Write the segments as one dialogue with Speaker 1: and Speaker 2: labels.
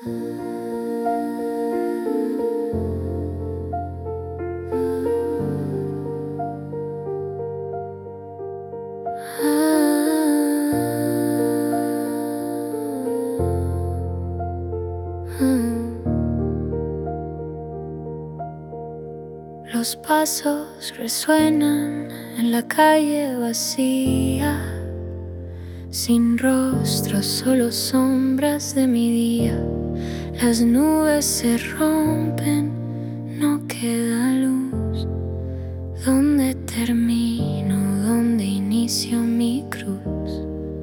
Speaker 1: Los pasos resuenan en la calle vacía, sin rostro, solo sombras de mi día. Las nubes se rompen, no queda luz. ¿Dónde termino? ¿Dónde inicio mi cruz?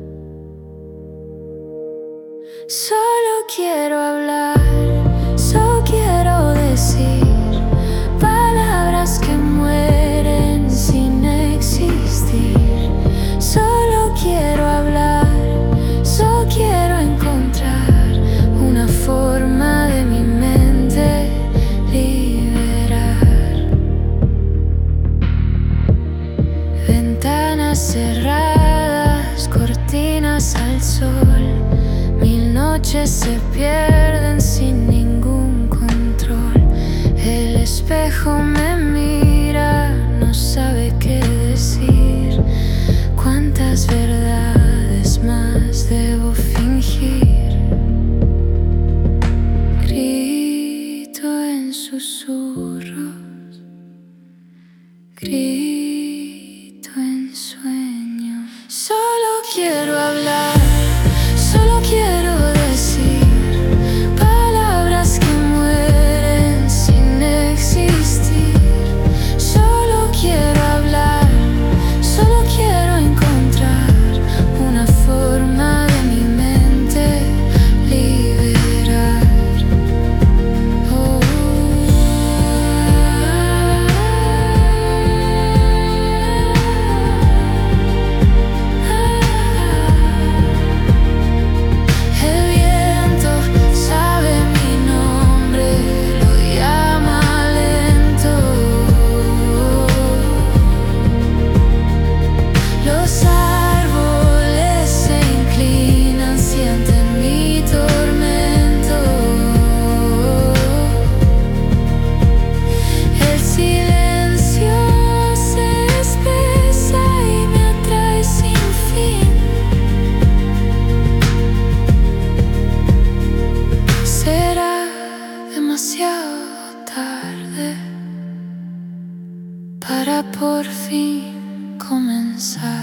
Speaker 1: Solo quiero hablar, solo quiero decir palabras que mueren sin existir. Solo quiero hablar, solo quiero encontrar una forma de mi mente liberar. Ventanas cerradas, cortinas al sol. Mil noches se pierden sin ningún control. El espejo me mira, no sabe qué decir. ¿Cuántas verdades más debo fingir? Grito en susurros, grito en sueños. Solo quiero hablar, solo quiero decir palabras que mueren sin existir. Solo quiero hablar, solo quiero encontrar una forma de mi mente liberar. El viento sabe mi nombre, lo llama lento. Los árboles se inclinan, sienten mi tormento. El silencio se espesa y me atrae sin fin. Será demasiado tarde para por fin comenzar.